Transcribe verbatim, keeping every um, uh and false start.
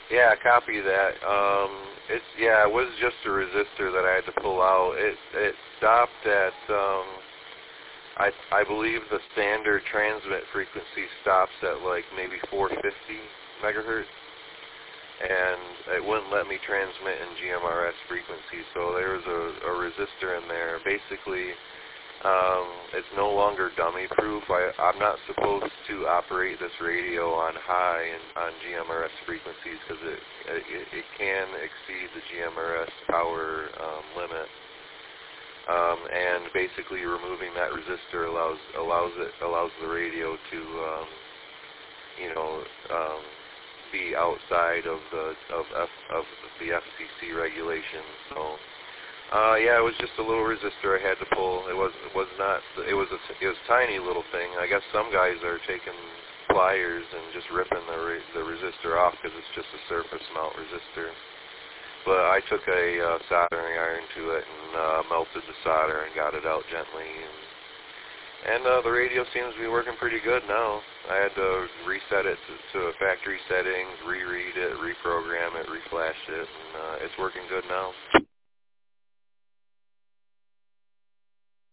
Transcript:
Yeah, copy that. Um, it's yeah, it was just a resistor that I had to pull out. It it stopped at um, I I believe the standard transmit frequency stops at like maybe four fifty megahertz, and it wouldn't let me transmit in G M R S frequency. So there was a, a resistor in there. Basically, Um, it's no longer dummy proof. I, I'm not supposed to operate this radio on high and on G M R S frequencies because it, it it can exceed the G M R S power um, limit. Um, and basically, removing that resistor allows allows it allows the radio to um, you know um, be outside of the of F, of the F C C regulations. So. Uh, yeah, it was just a little resistor I had to pull. It was it was not. It was a it was a tiny little thing. I guess some guys are taking pliers and just ripping the re, the resistor off because it's just a surface mount resistor. But I took a uh, soldering iron to it and uh, melted the solder and got it out gently. And, and uh, the radio seems to be working pretty good now. I had to reset it to, to factory settings, reread it, reprogram it, reflash it, and uh, it's working good now.